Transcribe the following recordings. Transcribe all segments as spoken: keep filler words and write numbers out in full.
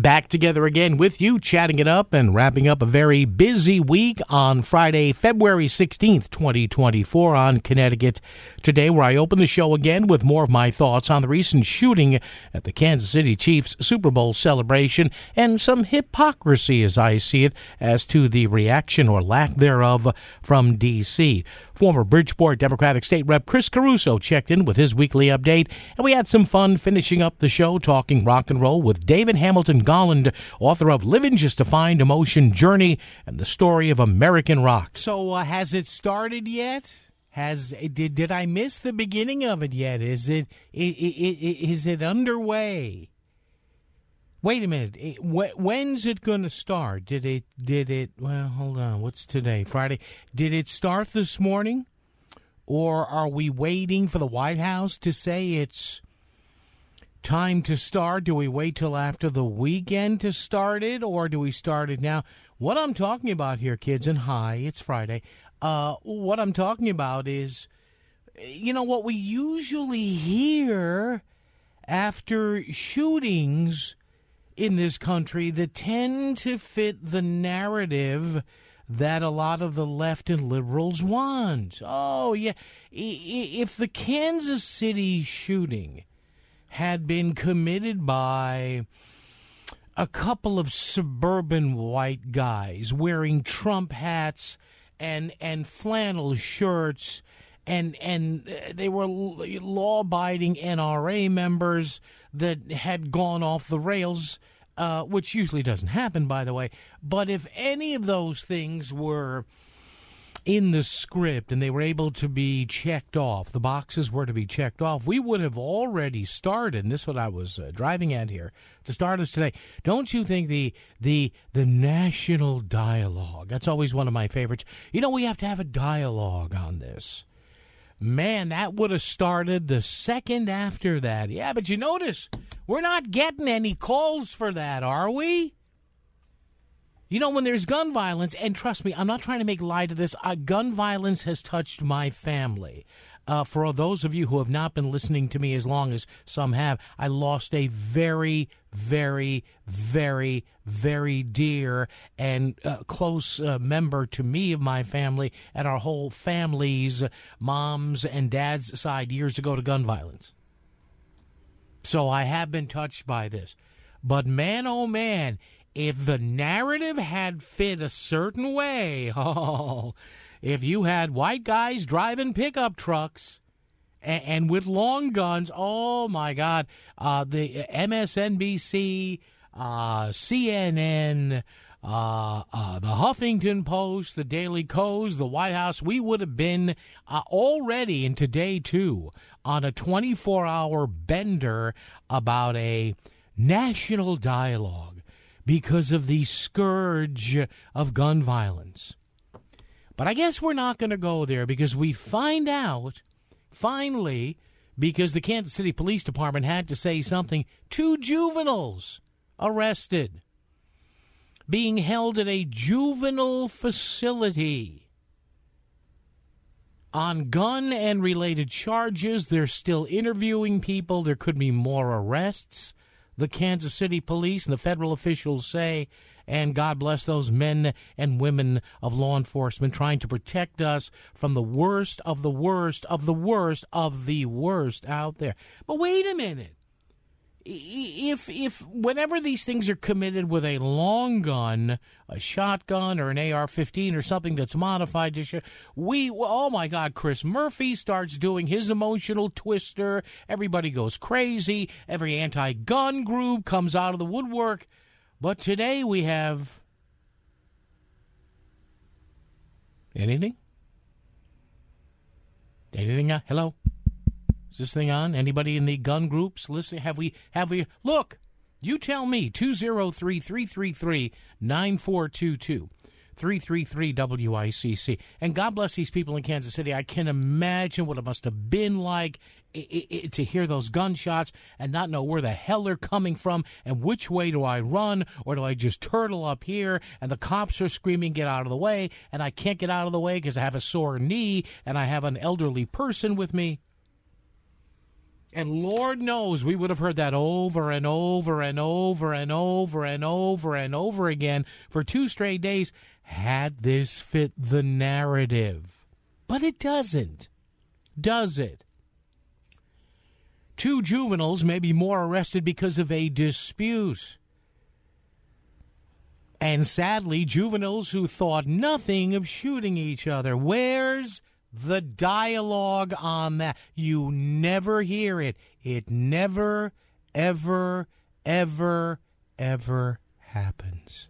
Back together again with you, chatting it up and wrapping up a very busy week on Friday, February sixteenth, twenty twenty-four on Connecticut Today, where I open the show again with more of my thoughts on the recent shooting at the Kansas City Chiefs Super Bowl celebration and some hypocrisy, as I see it, as to the reaction or lack thereof from D C Former Bridgeport Democratic State Rep Chris Caruso checked in with his weekly update, and we had some fun finishing up the show talking rock and roll with David Hamilton Golland, author of Living Just to Find Emotion Journey and the Story of American Rock. So uh, has it started yet? Has did did I miss the beginning of it yet? Is it is it underway? Wait a minute. It, wh- when's it going to start? Did it, did it, well, hold on. What's today? Friday. Did it start this morning? Or are we waiting for the White House to say it's time to start? Do we wait till after the weekend to start it? Or do we start it now? What I'm talking about here, kids, and hi, it's Friday. Uh, what I'm talking about is, you know, what we usually hear after shootings in this country that tend to fit the narrative that a lot of the left and liberals want. Oh, yeah. If the Kansas City shooting had been committed by a couple of suburban white guys wearing Trump hats and and flannel shirts, and and they were law-abiding N R A members that had gone off the rails, uh, which usually doesn't happen, by the way. But if any of those things were in the script and they were able to be checked off, the boxes were to be checked off, we would have already started, and this is what I was uh, driving at here, to start us today. Don't you think the the the national dialogue, that's always one of my favorites. You know, we have to have a dialogue on this. Man, that would have started the second after that. Yeah, but you notice we're not getting any calls for that, are we? You know, when there's gun violence, and trust me, I'm not trying to make light of this, uh, gun violence has touched my family. Uh, for those of you who have not been listening to me as long as some have, I lost a very, very, very, very dear and uh, close uh, member to me of my family and our whole family's mom's and dad's side years ago to gun violence. So I have been touched by this. But man, oh man, if the narrative had fit a certain way, oh, if you had white guys driving pickup trucks and, and with long guns, oh, my God, uh, the M S N B C, uh, C N N, uh, uh, the Huffington Post, the Daily Kos, the White House, we would have been uh, already, and today, too, on a twenty-four hour bender about a national dialogue because of the scourge of gun violence. But I guess we're not going to go there because we find out, finally, because the Kansas City Police Department had to say something, two juveniles arrested, being held at a juvenile facility on gun and related charges. They're still interviewing people. There could be more arrests, the Kansas City Police and the federal officials say, and God bless those men and women of law enforcement trying to protect us from the worst of the worst of the worst of the worst out there. But wait a minute. If, if whenever these things are committed with a long gun, a shotgun or an A R fifteen or something that's modified to shoot, we, oh my God, Chris Murphy starts doing his emotional twister. Everybody goes crazy. Every anti-gun group comes out of the woodwork. But today we have anything? Anything? Uh, hello? Is this thing on? Anybody in the gun groups? Listen, have we, have we, look, you tell me, two oh three, three three three, nine four two two, three three three W I C C. And God bless these people in Kansas City. I can imagine what it must have been like it, it, to hear those gunshots and not know where the hell they're coming from and which way do I run or do I just turtle up here and the cops are screaming, get out of the way, and I can't get out of the way because I have a sore knee and I have an elderly person with me. And Lord knows we would have heard that over and over and over and over and over and over again for two straight days had this fit the narrative. But it doesn't. Does it? Two juveniles may be more arrested because of a dispute. And sadly, juveniles who thought nothing of shooting each other. Where's the dialogue on that? You never hear it. It never, ever, ever, ever happens.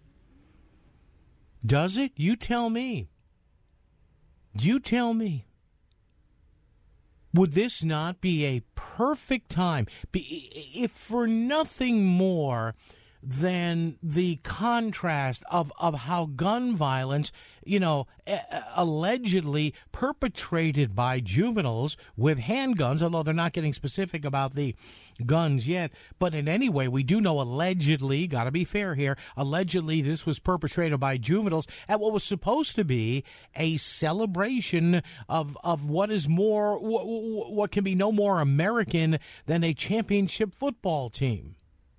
Does it? You tell me. You tell me. Would this not be a perfect time, if for nothing more than the contrast of, of how gun violence, you know, allegedly perpetrated by juveniles with handguns, although they're not getting specific about the guns yet. But in any way, we do know allegedly, got to be fair here, allegedly this was perpetrated by juveniles at what was supposed to be a celebration of, of what is more, what, what can be no more American than a championship football team.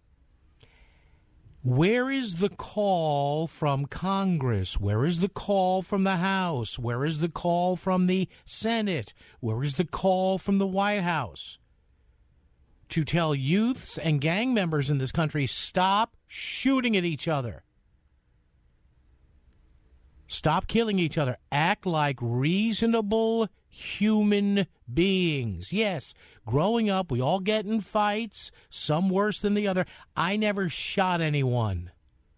Where is the call from Congress? Where is the call from the House? Where is the call from the Senate? Where is the call from the White House to tell youths and gang members in this country, stop shooting at each other? Stop killing each other. Act like reasonable human beings. Yes, growing up, we all get in fights, some worse than the other. I never shot anyone.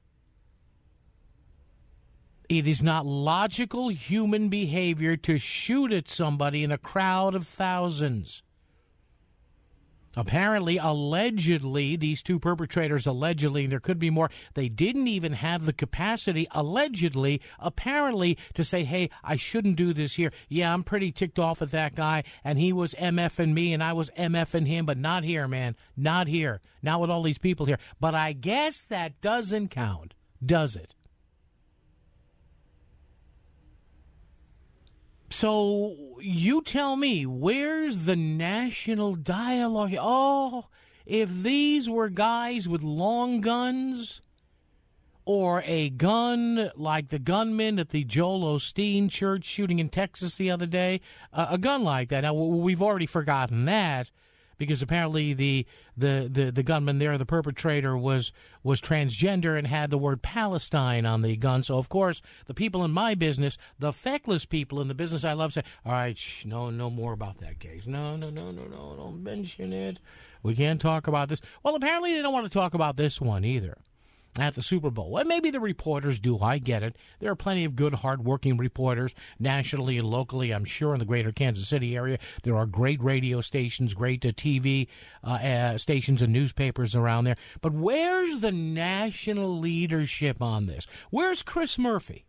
It is not logical human behavior to shoot at somebody in a crowd of thousands. Apparently, allegedly, these two perpetrators, allegedly, and there could be more, they didn't even have the capacity, allegedly, apparently, to say, hey, I shouldn't do this here. Yeah, I'm pretty ticked off at that guy, and he was MFing me, and I was MFing him, but not here, man. Not here. Not with all these people here. But I guess that doesn't count, does it? So you tell me, where's the national dialogue? Oh, if these were guys with long guns or a gun like the gunman at the Joel Osteen church shooting in Texas the other day, uh, a gun like that. Now, we've already forgotten that, because apparently the, the, the, the gunman there, the perpetrator, was was transgender and had the word Palestine on the gun. So, of course, the people in my business, the feckless people in the business I love, say, all right, shh, no, no more about that case. No, no, no, no, no, don't mention it. We can't talk about this. Well, apparently they don't want to talk about this one either. At the Super Bowl. And maybe the reporters do. I get it. There are plenty of good, hard-working reporters nationally and locally, I'm sure, in the greater Kansas City area. There are great radio stations, great uh, T V uh, uh, stations and newspapers around there. But where's the national leadership on this? Where's Chris Murphy?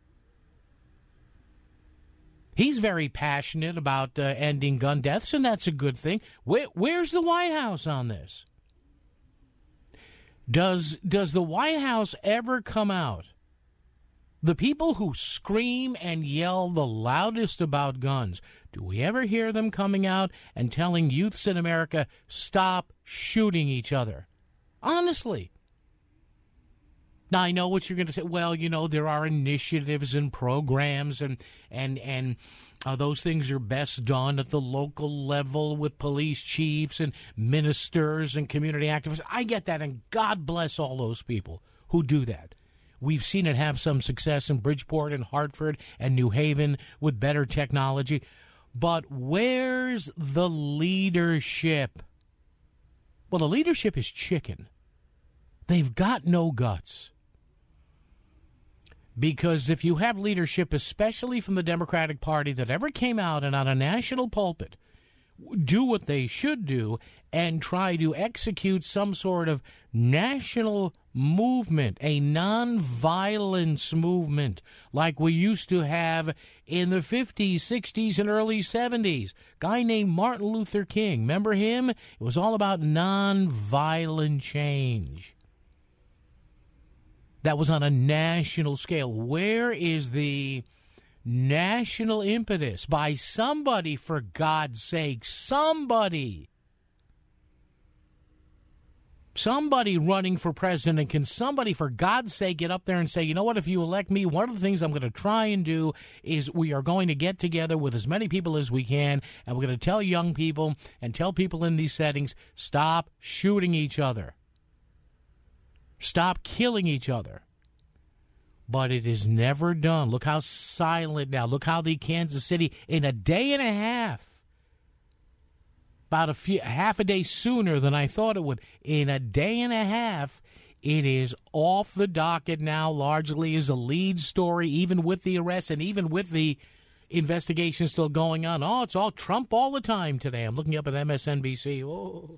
He's very passionate about uh, ending gun deaths, and that's a good thing. Where, where's the White House on this? Does does the White House ever come out? The people who scream and yell the loudest about guns, do we ever hear them coming out and telling youths in America, stop shooting each other? Honestly. Now, I know what you're going to say. Well, you know, there are initiatives and programs, and and and uh, those things are best done at the local level with police chiefs and ministers and community activists. I get that, and God bless all those people who do that. We've seen it have some success in Bridgeport and Hartford and New Haven with better technology. But where's the leadership? Well, the leadership is chicken. They've got no guts. Because if you have leadership, especially from the Democratic Party, that ever came out and on a national pulpit do what they should do and try to execute some sort of national movement, a nonviolence movement like we used to have in the fifties, sixties, and early seventies. Guy named Martin Luther King. Remember him? It was all about nonviolent change. That was on a national scale. Where is the national impetus by somebody, for God's sake, somebody Somebody running for president, can somebody, for God's sake, get up there and say, you know what, if you elect me, one of the things I'm going to try and do is we are going to get together with as many people as we can, and we're going to tell young people and tell people in these settings, stop shooting each other. Stop killing each other. But it is never done. Look how silent now. Look how the Kansas City, in a day and a half, about a few, half a day sooner than I thought it would. In a day and a half, it is off the docket now, largely as a lead story, even with the arrest and even with the investigation still going on. Oh, it's all Trump all the time today. I'm looking up at M S N B C. Oh.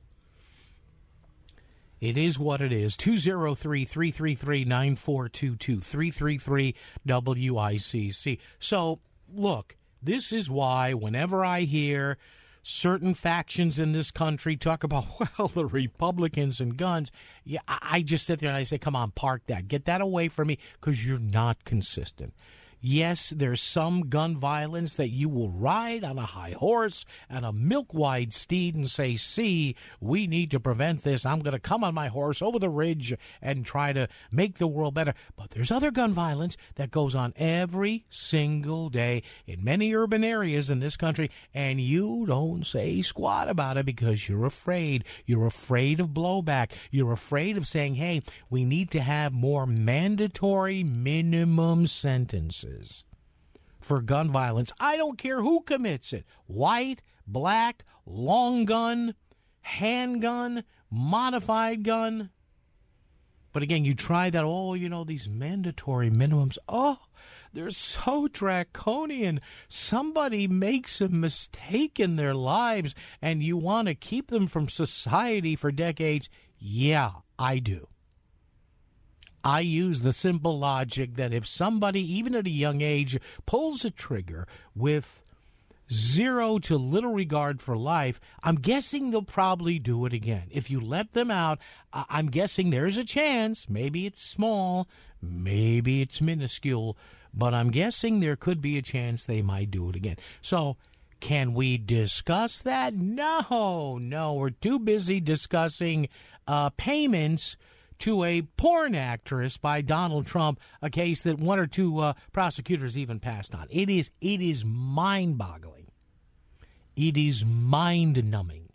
It is what it is. two oh three, three three three, nine four two two, three three three W I C C. So, look, this is why whenever I hear certain factions in this country talk about, well, the Republicans and guns, yeah, I just sit there and I say, come on, park that. Get that away from me, because you're not consistent. Yes, there's some gun violence that you will ride on a high horse and a milk-white steed and say, see, we need to prevent this. I'm going to come on my horse over the ridge and try to make the world better. But there's other gun violence that goes on every single day in many urban areas in this country, and you don't say squat about it because you're afraid. You're afraid of blowback. You're afraid of saying, hey, we need to have more mandatory minimum sentences for gun violence. I don't care who commits it. White, black, long gun, handgun, modified gun. But again, you try that, oh, you know, these mandatory minimums. Oh, they're so draconian. Somebody makes a mistake in their lives and you want to keep them from society for decades. Yeah, I do. I use the simple logic that if somebody, even at a young age, pulls a trigger with zero to little regard for life, I'm guessing they'll probably do it again. If you let them out, I'm guessing there's a chance. Maybe it's small, maybe it's minuscule, but I'm guessing there could be a chance they might do it again. So can we discuss that? No, no, we're too busy discussing uh, payments to a porn actress by Donald Trump, a case that one or two uh, prosecutors even passed on. It is it is mind-boggling. It is mind-numbing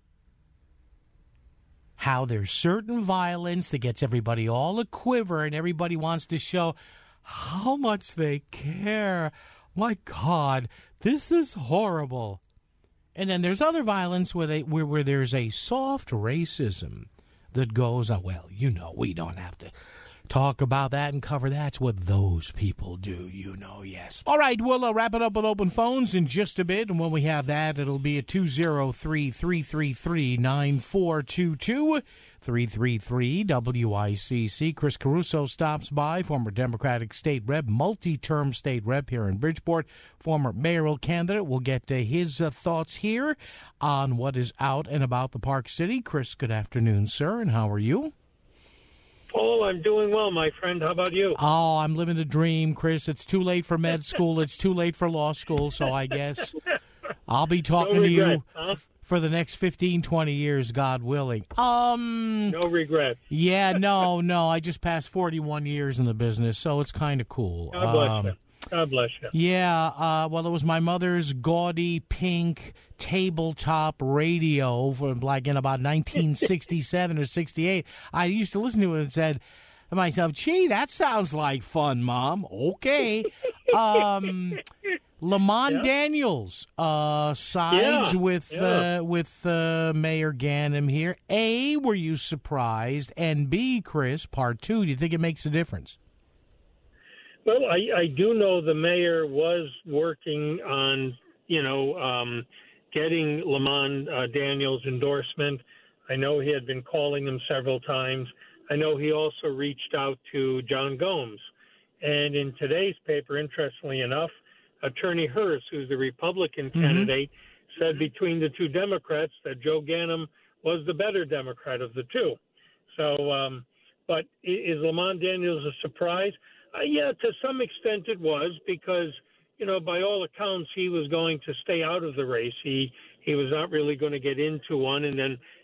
how there's certain violence that gets everybody all a quiver and everybody wants to show how much they care. My God, this is horrible. And then there's other violence where they where, where there's a soft racism that goes, oh, well, you know, we don't have to talk about that and cover that. That's what those people do, you know, yes. All right, we'll uh, wrap it up with open phones in just a bit, and when we have that, it'll be at two oh three, three three three, nine four two two, three three three W I C C. Chris Caruso stops by, former Democratic state rep, multi-term state rep here in Bridgeport, former mayoral candidate. We'll get to his uh, thoughts here on what is out and about the Park City. Chris, good afternoon, sir, and how are you? Oh, I'm doing well, my friend. How about you? Oh, I'm living the dream, Chris. It's too late for med school. It's too late for law school, so I guess I'll be talking no regret, to you huh? f- for the next fifteen, twenty years, God willing. Um, No regrets. Yeah, no, no. I just passed forty-one years in the business, so it's kind of cool. God bless um, you. God bless you. Yeah, uh, well, it was my mother's gaudy pink tabletop radio from like in about nineteen sixty-seven or sixty-eight. I used to listen to it and said to myself, gee, that sounds like fun, Mom. Okay. Um, Lamont yeah. Daniels uh, sides yeah. with yeah. Uh, with uh, Mayor Ganim here. A, were you surprised? And B, Chris, part two, do you think it makes a difference? Well, I, I do know the mayor was working on, you know, um, getting Lamont uh, Daniels' endorsement. I know he had been calling him several times. I know he also reached out to John Gomes. And in today's paper, interestingly enough, Attorney Hearst, who's the Republican mm-hmm. candidate, said between the two Democrats that Joe Ganim was the better Democrat of the two. So, um, but is Lamont Daniels a surprise? Uh, yeah, to some extent it was because, you know, by all accounts, he was going to stay out of the race. He he was not really going to get into one. And then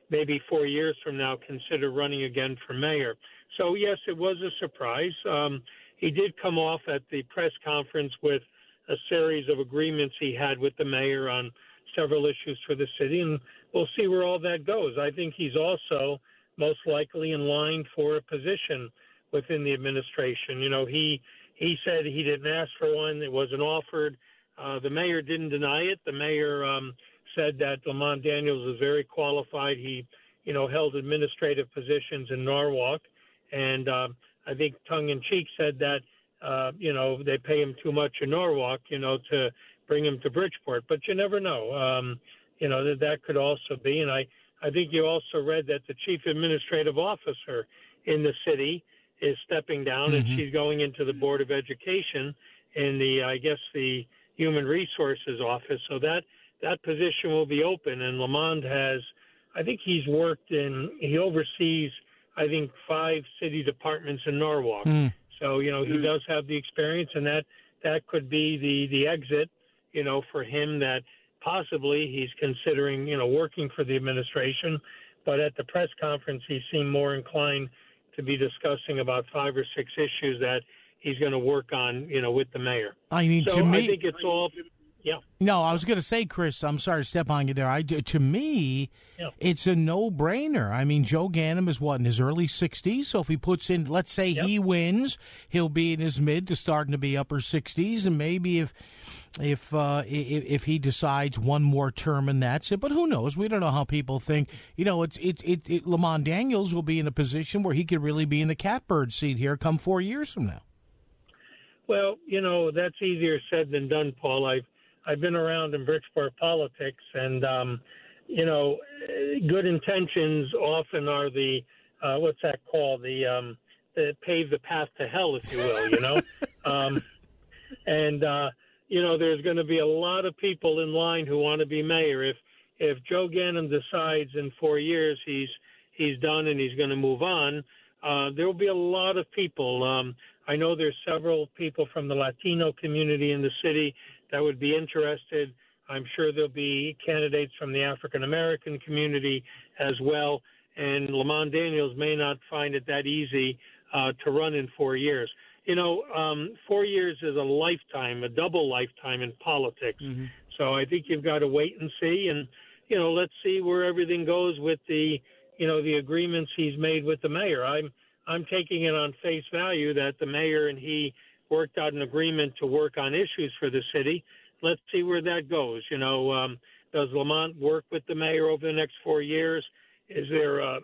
maybe four years from now, consider running again for mayor. So, yes, it was a surprise. Um, he did come off at the press conference with a series of agreements he had with the mayor on several issues for the city, and we'll see where all that goes. I think he's also most likely in line for a position within the administration. You know, he he said he didn't ask for one. It wasn't offered. Uh, the mayor didn't deny it. The mayor um, said that Lamont Daniels was very qualified. He, you know, held administrative positions in Norwalk, and uh, I think tongue-in-cheek said that, uh, you know, they pay him too much in Norwalk, you know, to bring him to Bridgeport. But you never know. Um, you know, that that could also be. And I, I think you also read that the chief administrative officer in the city is stepping down, mm-hmm. and she's going into the Board of Education in the, I guess, the Human Resources office. So that that position will be open. And Lamont has, I think he's worked in, he oversees, I think, five city departments in Norwalk. Mm. So, you know, he mm. does have the experience, and that, that could be the, the exit, you know, for him, that possibly he's considering, you know, working for the administration. But at the press conference, he seemed more inclined to be discussing about five or six issues that he's going to work on, you know, with the mayor. I mean, so to me, I think it's all, yeah. No, I was going to say, Chris, I'm sorry to step on you there. I, to me, yeah. it's a no-brainer. I mean, Joe Ganim is, what, in his early sixties? So if he puts in, let's say yep. he wins, he'll be in his mid to starting to be upper sixties. And maybe if if, uh, if if he decides one more term and that's it. But who knows? We don't know how people think. You know, it's it, it, it Lamont Daniels will be in a position where he could really be in the catbird seat here come four years from now. Well, you know, that's easier said than done, Paul. I've I've been around in Bridgeport politics, and, um, you know, good intentions often are the, uh, what's that called, the, um, the pave the path to hell, if you will, you know. um, and, uh, you know, there's going to be a lot of people in line who want to be mayor. If if Joe Ganim decides in four years he's he's done and he's going to move on, uh, there will be a lot of people. Um, I know there's several people from the Latino community in the city that would be interested. I'm sure there'll be candidates from the African-American community as well. And Lamont Daniels may not find it that easy uh, to run in four years. You know, um, four years is a lifetime, a double lifetime in politics. Mm-hmm. So I think you've got to wait and see. And, you know, let's see where everything goes with the, you know, the agreements he's made with the mayor. I'm, I'm taking it on face value that the mayor and he worked out an agreement to work on issues for the city. Let's see where that goes. You know, um, does Lamont work with the mayor over the next four years? Is there a,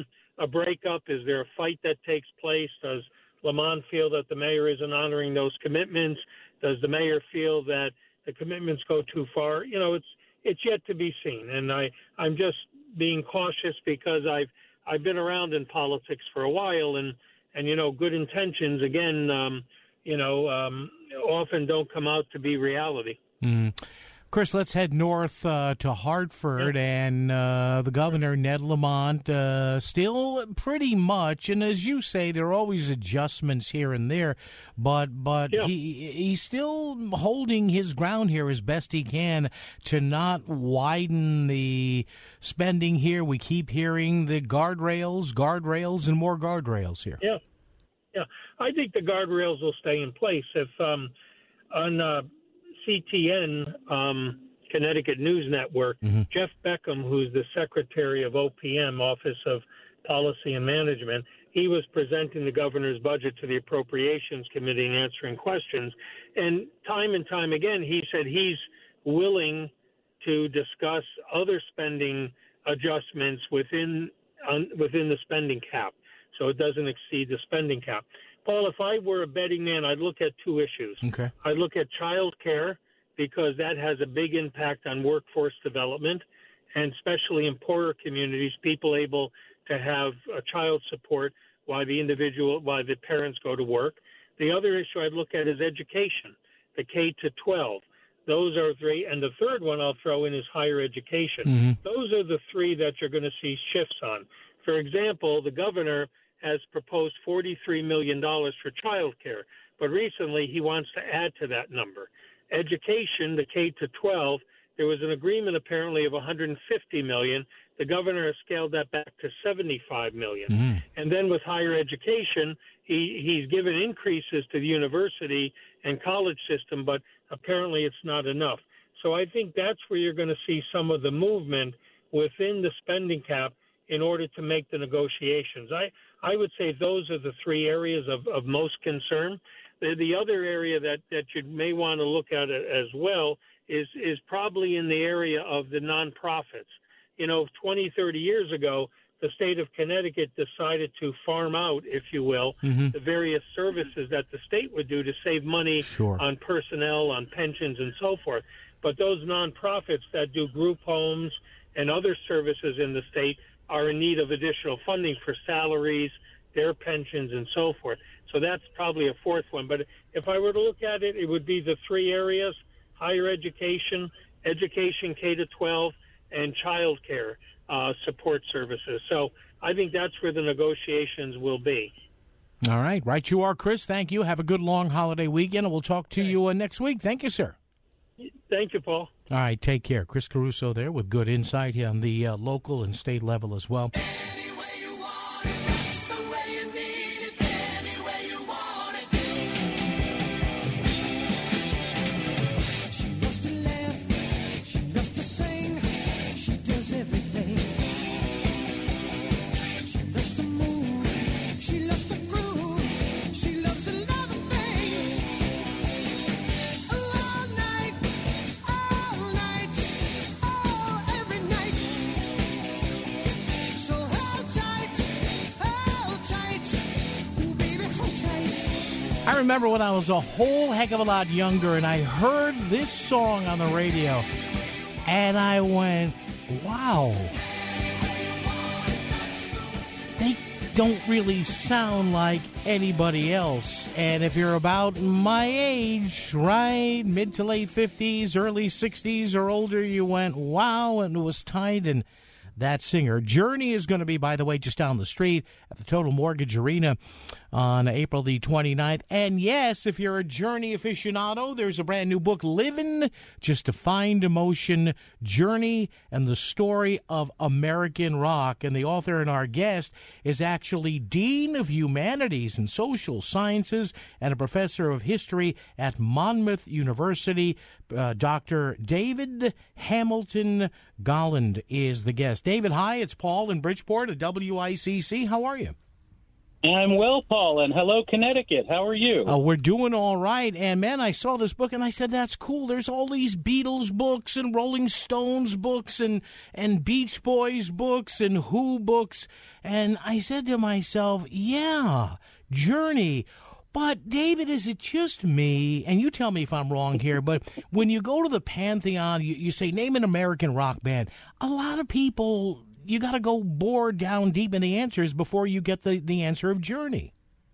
a breakup? Is there a fight that takes place? Does Lamont feel that the mayor isn't honoring those commitments? Does the mayor feel that the commitments go too far? You know, it's it's yet to be seen. And I, I'm just being cautious because I've I've been around in politics for a while, and, and you know, good intentions, again, um, you know, um, often don't come out to be reality. Mm. Chris, let's head north uh, to Hartford, yep. and uh, the governor, Ned Lamont, uh, still pretty much, and as you say, there are always adjustments here and there, but but yep. he he's still holding his ground here as best he can to not widen the spending here. We keep hearing the guardrails, guardrails, and more guardrails here. Yeah, yeah. I think the guardrails will stay in place. If um, on uh, C T N, um, Connecticut News Network, mm-hmm. Jeff Beckham, who's the secretary of O P M, Office of Policy and Management, he was presenting the governor's budget to the Appropriations Committee and answering questions. And time and time again, he said he's willing to discuss other spending adjustments within um, within the spending cap, so it doesn't exceed the spending cap. Paul, if I were a betting man, I'd look at two issues. Okay. I'd look at child care, because that has a big impact on workforce development, and especially in poorer communities, people able to have a child support while the individual, while the parents go to work. The other issue I'd look at is education, the K to twelve. Those are three. And the third one I'll throw in is higher education. Mm-hmm. Those are the three that you're going to see shifts on. For example, the governor has proposed forty-three million dollars for child care, but recently he wants to add to that number. Education, the K to twelve, there was an agreement apparently of one hundred fifty million dollars The governor has scaled that back to seventy-five million dollars. Mm-hmm. And then with higher education, he, he's given increases to the university and college system, but apparently it's not enough. So I think that's where you're going to see some of the movement within the spending cap in order to make the negotiations. I, I would say those are the three areas of, of most concern. The, the other area that, that you may want to look at as well is, is probably in the area of the nonprofits. You know, twenty, thirty years ago, the state of Connecticut decided to farm out, if you will, mm-hmm. the various services that the state would do to save money sure. on personnel, on pensions, and so forth. But those nonprofits that do group homes and other services in the state are in need of additional funding for salaries, their pensions, and so forth. So that's probably a fourth one. But if I were to look at it, it would be the three areas: higher education, education K to twelve, and child care uh, support services. So I think that's where the negotiations will be. All right. Right you are, Chris. Thank you. Have a good long holiday weekend, and we'll talk to okay. you uh, next week. Thank you, sir. Thank you, Paul. All right. Take care. Chris Caruso there with good insight here on the uh, local and state level as well. I remember when I was a whole heck of a lot younger and I heard this song on the radio and I went, wow, they don't really sound like anybody else. And if you're about my age, right, mid to late fifties, early sixties or older, you went, wow, and it was tight. And that singer. Journey is going to be, by the way, just down the street at the Total Mortgage Arena on April the twenty-ninth. And yes, if you're a Journey aficionado, there's a brand new book, Living Just to Find Emotion, Journey and the Story of American Rock. And the author and our guest is actually Dean of Humanities and Social Sciences and a professor of history at Monmouth University. Uh, Doctor David Hamilton Golland is the guest. David, hi, it's Paul in Bridgeport at W I C C. How are you? I'm well, Paul, and hello, Connecticut. How are you? Uh, we're doing all right. And, man, I saw this book, and I said, that's cool. There's all these Beatles books and Rolling Stones books and, and Beach Boys books and Who books. And I said to myself, yeah, Journey. But, David, is it just me? And you tell me if I'm wrong here, but when you go to the Pantheon, you, you say, name an American rock band. A lot of people, you got to go bore down deep in the answers before you get the, the answer of Journey.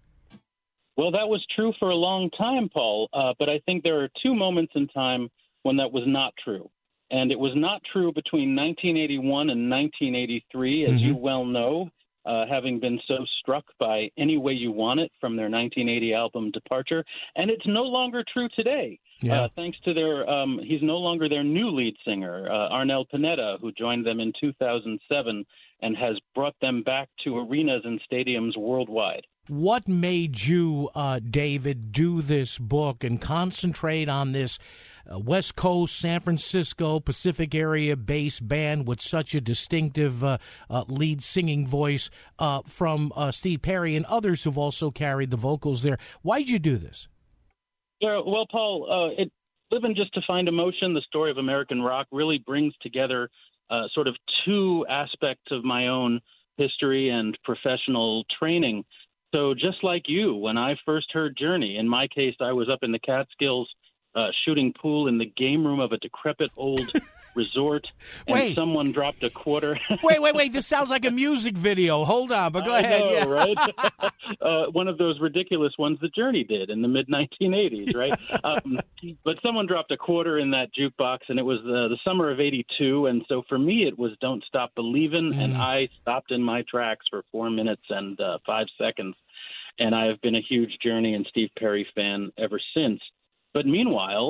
Well, that was true for a long time, Paul. Uh, but I think there are two moments in time when that was not true. And it was not true between nineteen eighty-one and nineteen eighty-three, as mm-hmm. you well know. Uh, having been so struck by Any Way You Want It from their nineteen eighty album Departure. And it's no longer true today, yeah. uh, thanks to their, um, he's no longer their new lead singer, uh, Arnel Pineda, who joined them in two thousand seven and has brought them back to arenas and stadiums worldwide. What made you, uh, David, do this book and concentrate on this Uh, West Coast, San Francisco, Pacific area based band with such a distinctive uh, uh, lead singing voice uh, from uh, Steve Perry and others who've also carried the vocals there? Why'd you do this? Yeah, well, Paul, uh, it, Living Just to Find Emotion, the story of American rock, really brings together uh, sort of two aspects of my own history and professional training. So just like you, when I first heard Journey, in my case, I was up in the Catskills Uh, shooting pool in the game room of a decrepit old resort, and wait. someone dropped a quarter. wait, wait, wait. This sounds like a music video. Hold on, but go I ahead. know, yeah. right? uh, one of those ridiculous ones that Journey did in the mid nineteen eighties, right? um, but someone dropped a quarter in that jukebox, and it was uh, the summer of eighty-two, and so for me it was Don't Stop Believin', mm. and I stopped in my tracks for four minutes and uh, five seconds, and I have been a huge Journey and Steve Perry fan ever since. But meanwhile,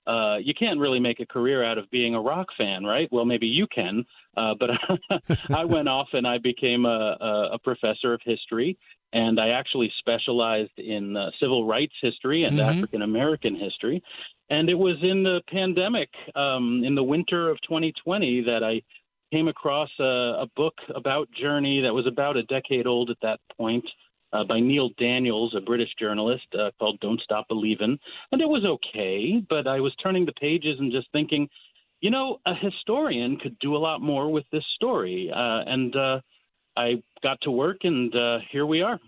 uh, you can't really make a career out of being a rock fan, right? Well, maybe you can. Uh, but I went off and I became a, a, a professor of history, and I actually specialized in uh, civil rights history and mm-hmm. African American history. And it was in the pandemic, um, in the winter of twenty twenty, that I came across a, a book about Journey that was about a decade old at that point, uh, by Neil Daniels, a British journalist, uh, called Don't Stop Believin'. And it was okay, but I was turning the pages and just thinking, you know, a historian could do a lot more with this story. Uh, and uh, I got to work, and uh, here we are.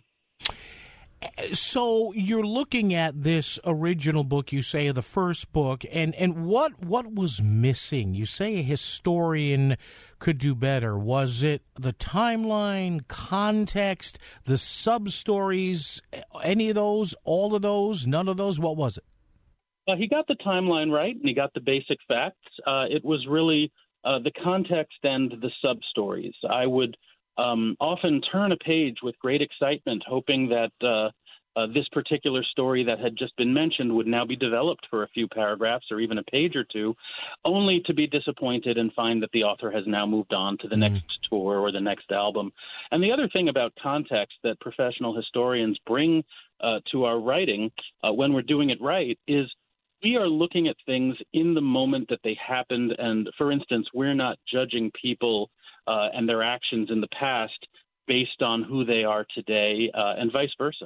So you're looking at this original book, you say, the first book, and, and what what was missing? You say a historian could do better. Was it the timeline, context, the sub-stories, any of those, all of those, none of those? What was it? Uh, he got the timeline right, and he got the basic facts. Uh, it was really uh, the context and the sub-stories. I would um, often turn a page with great excitement, hoping that uh, uh, this particular story that had just been mentioned would now be developed for a few paragraphs or even a page or two, only to be disappointed and find that the author has now moved on to the mm. next tour or the next album. And the other thing about context that professional historians bring uh, to our writing uh, when we're doing it right is we are looking at things in the moment that they happened. And for instance, we're not judging people uh, and their actions in the past based on who they are today, uh, and vice versa.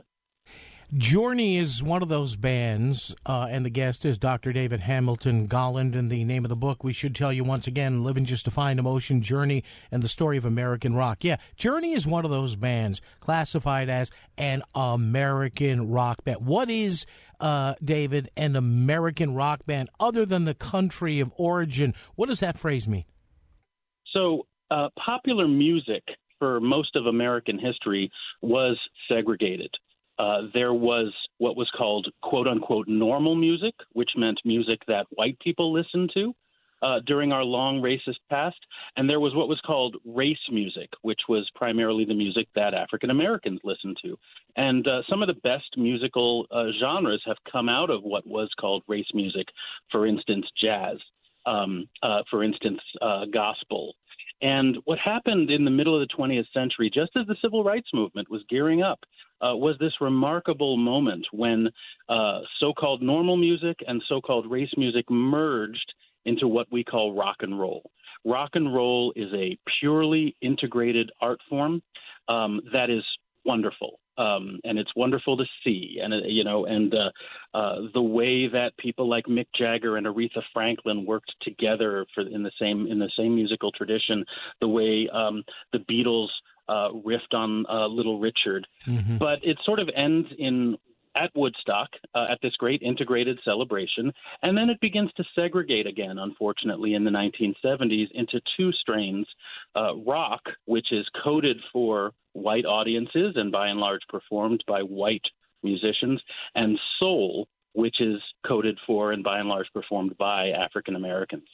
Journey is one of those bands, uh, and the guest is Doctor David Hamilton Golland, and the name of the book, we should tell you once again, Living Just to Find Emotion, Journey and the Story of American Rock. Yeah, Journey is one of those bands classified as an American rock band. What is, uh, David, an American rock band other than the country of origin? What does that phrase mean? So uh, popular music for most of American history was segregated. Uh, there was what was called, quote unquote, normal music, which meant music that white people listened to uh, during our long racist past. And there was what was called race music, which was primarily the music that African Americans listened to. And uh, some of the best musical uh, genres have come out of what was called race music. For instance, jazz, um, uh, for instance, uh, gospel. And what happened in the middle of the twentieth century, just as the civil rights movement was gearing up, uh, was this remarkable moment when uh, so-called normal music and so-called race music merged into what we call rock and roll. Rock and roll is a purely integrated art form um, that is wonderful. Um, and it's wonderful to see, and uh, you know, and uh, uh, the way that people like Mick Jagger and Aretha Franklin worked together for in the same in the same musical tradition, the way um, the Beatles uh, riffed on uh, Little Richard, mm-hmm. but it sort of ends in at Woodstock uh, at this great integrated celebration, and then it begins to segregate again, unfortunately, in the nineteen seventies into two strains: uh, rock, which is coded for white audiences and by and large performed by white musicians, and soul, which is coded for and by and large performed by African Americans.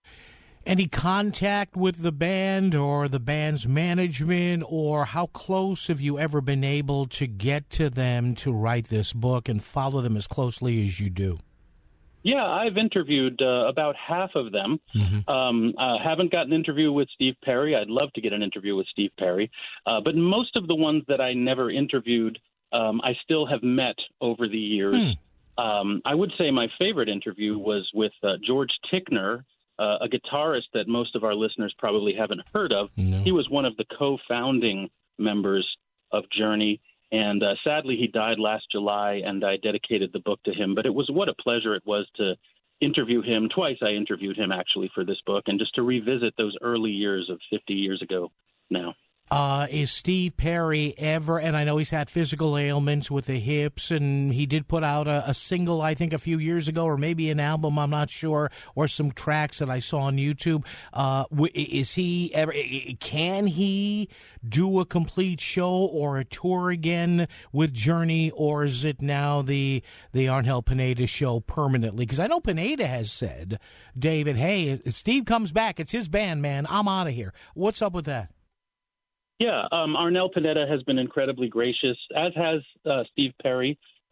Any contact with the band or the band's management, or how close have you ever been able to get to them to write this book and follow them as closely as you do? Yeah, I've interviewed uh, about half of them. Mm-hmm. Um, I haven't got an interview with Steve Perry. I'd love to get an interview with Steve Perry. Uh, but most of the ones that I never interviewed, um, I still have met over the years. Hmm. Um, I would say my favorite interview was with uh, George Tickner, uh, a guitarist that most of our listeners probably haven't heard of. No. He was one of the co-founding members of Journey. And uh, sadly, he died last July, and I dedicated the book to him. But it was what a pleasure it was to interview him. Twice I interviewed him, actually, for this book, and just to revisit those early years of fifty years ago now. Uh, is Steve Perry ever, and I know he's had physical ailments with the hips, and he did put out a, a single, I think, a few years ago, or maybe an album, I'm not sure, or some tracks that I saw on YouTube. Uh, is he ever, can he do a complete show or a tour again with Journey, or is it now the, the Arnel Pineda show permanently? Because I know Pineda has said, David, hey, if Steve comes back, it's his band, man, I'm out of here. What's up with that? Yeah, um, Arnel Pineda has been incredibly gracious, as has uh, Steve Perry.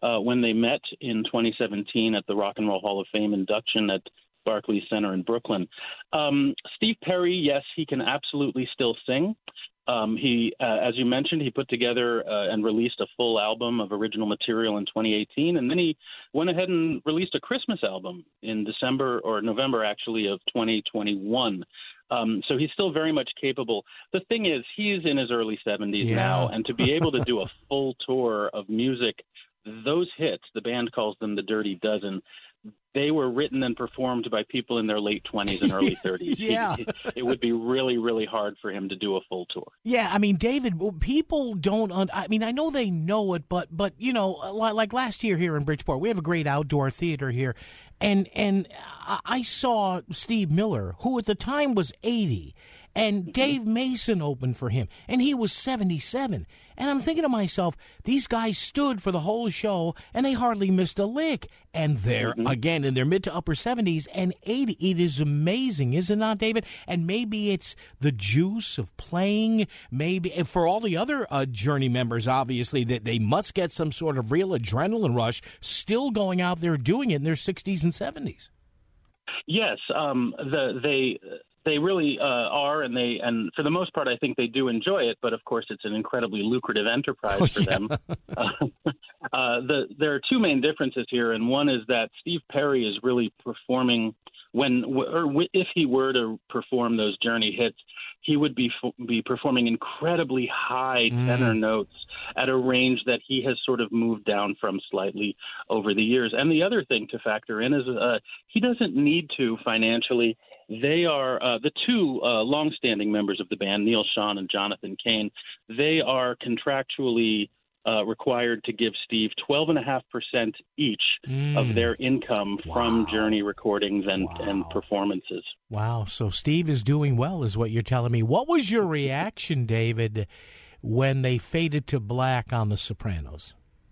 uh, when they met in twenty seventeen at the Rock and Roll Hall of Fame induction at Barclays Center in Brooklyn. Um, Steve Perry, yes, he can absolutely still sing. Um, he, uh, as you mentioned, he put together uh, and released a full album of original material in twenty eighteen, and then he went ahead and released a Christmas album in December or November, actually, of twenty twenty-one. Um, so he's still very much capable. The thing is, he's in his early seventies yeah. now, and to be able to do a full tour of music, those hits, the band calls them the Dirty Dozen, they were written and performed by people in their late twenties and early thirties. yeah. He, it would be really, really hard for him to do a full tour. Yeah, I mean, David, people don't, un- I mean, I know they know it, but, but you know, like last year here in Bridgeport, we have a great outdoor theater here, and, and I saw Steve Miller, who at the time was eighty, and Dave Mason opened for him, and he was seventy-seven. And I'm thinking to myself, these guys stood for the whole show, and they hardly missed a lick. And they're, mm-hmm. again, in their mid to upper seventies and eighty. It is amazing, is it not, David? And maybe it's the juice of playing. Maybe, and for all the other uh, Journey members, obviously, that they must get some sort of real adrenaline rush, still going out there doing it in their sixties and seventies. Yes, um, the, they... They really uh, are, and they, and for the most part, I think they do enjoy it. But of course, it's an incredibly lucrative enterprise oh, for yeah. them. uh, uh, the, there are two main differences here, and one is that Steve Perry is really performing when, or if he were to perform those Journey hits, he would be be performing incredibly high mm. tenor notes at a range that he has sort of moved down from slightly over the years. And the other thing to factor in is uh, he doesn't need to financially. They are uh, the two uh, longstanding members of the band, Neil Schon and Jonathan Cain. They are contractually uh, required to give Steve twelve point five percent each mm. of their income wow. from Journey recordings and, wow. and performances. Wow. So Steve is doing well, is what you're telling me. What was your reaction, David, when they faded to black on The Sopranos?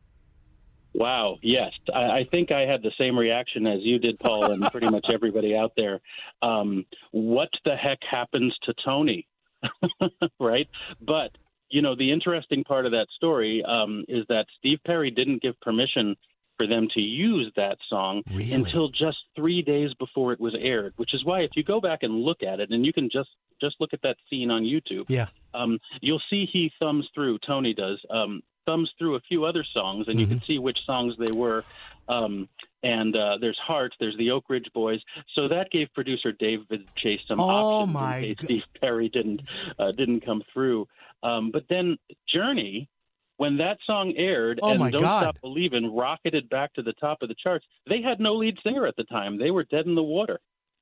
Wow. Yes. I, I think I had the same reaction as you did, Paul, and pretty much everybody out there. Um, what the heck happens to Tony? Right. But, you know, the interesting part of that story um, is that Steve Perry didn't give permission for them to use that song really? until just three days before it was aired, which is why if you go back and look at it, and you can just, just look at that scene on YouTube, yeah. um, you'll see he thumbs through, Tony does, um, thumbs through a few other songs, and mm-hmm. you can see which songs they were. Um, and uh, there's Heart, there's the Oak Ridge Boys. So that gave producer David Chase some oh options my in case God. Steve Perry didn't uh, didn't come through. Um, but then Journey, when that song aired oh and my Don't God. Stop Believin' rocketed back to the top of the charts, they had no lead singer at the time. They were dead in the water.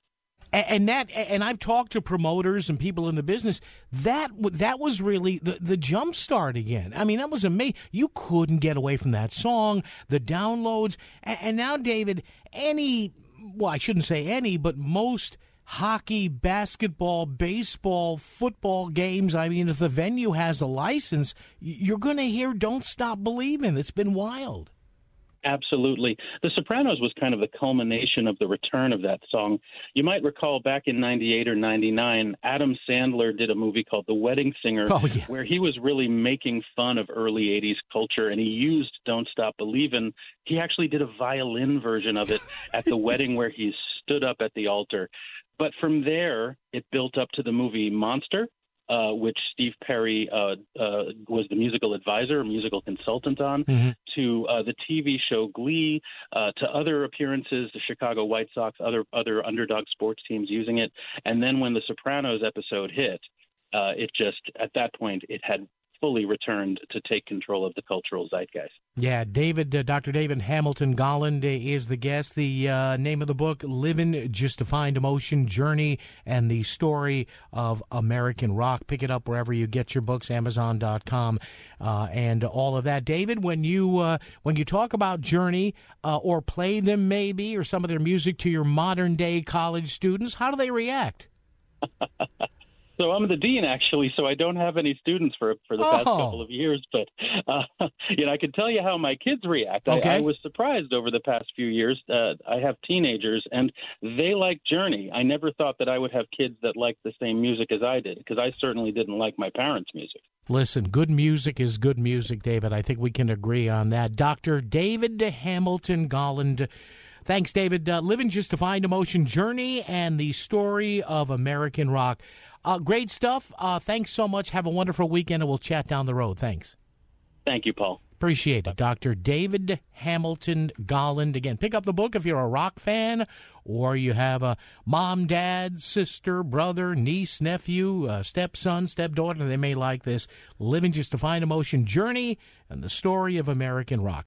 And that, and I've talked to promoters and people in the business. That that was really the the jump start again. I mean, that was amazing. You couldn't get away from that song, the downloads, and now, David, any well, I shouldn't say any, but most hockey, basketball, baseball, football games. I mean, if the venue has a license, you're going to hear "Don't Stop Believin'." It's been wild. Absolutely. The Sopranos was kind of the culmination of the return of that song. You might recall back in ninety-eight or ninety-nine, Adam Sandler did a movie called The Wedding Singer, oh, yeah. where he was really making fun of early eighties culture, and he used Don't Stop Believin'. He actually did a violin version of it at the wedding where he stood up at the altar. But from there, it built up to the movie Monster, Uh, which Steve Perry uh, uh, was the musical advisor, musical consultant on, mm-hmm. to uh, the T V show Glee, uh, to other appearances, the Chicago White Sox, other other underdog sports teams using it. And then when the Sopranos episode hit, uh, it just, at that point, it had fully returned to take control of the cultural zeitgeist. Yeah, David, uh, Doctor David Hamilton Golland is the guest. The uh, name of the book, Livin' Just to Find Emotion, Journey and the Story of American Rock. Pick it up wherever you get your books, amazon dot com, uh, and all of that. David, when you uh, when you talk about Journey uh, or play them maybe, or some of their music to your modern-day college students, how do they react? So I'm the dean, actually, so I don't have any students for for the past Oh. couple of years. But, uh, you know, I can tell you how my kids react. Okay. I, I was surprised over the past few years. Uh, I have teenagers, and they like Journey. I never thought that I would have kids that liked the same music as I did, because I certainly didn't like my parents' music. Listen, good music is good music, David. I think we can agree on that. Doctor David Hamilton Golland. Thanks, David. Uh, Living Justified Emotion Journey and the Story of American Rock. Uh, great stuff. Uh, thanks so much. Have a wonderful weekend, and we'll chat down the road. Thanks. Thank you, Paul. Appreciate it. Doctor David Hamilton Golland. Again, pick up the book if you're a rock fan or you have a mom, dad, sister, brother, niece, nephew, uh, stepson, stepdaughter. They may like this. Living Justified Emotion Journey and the Story of American Rock.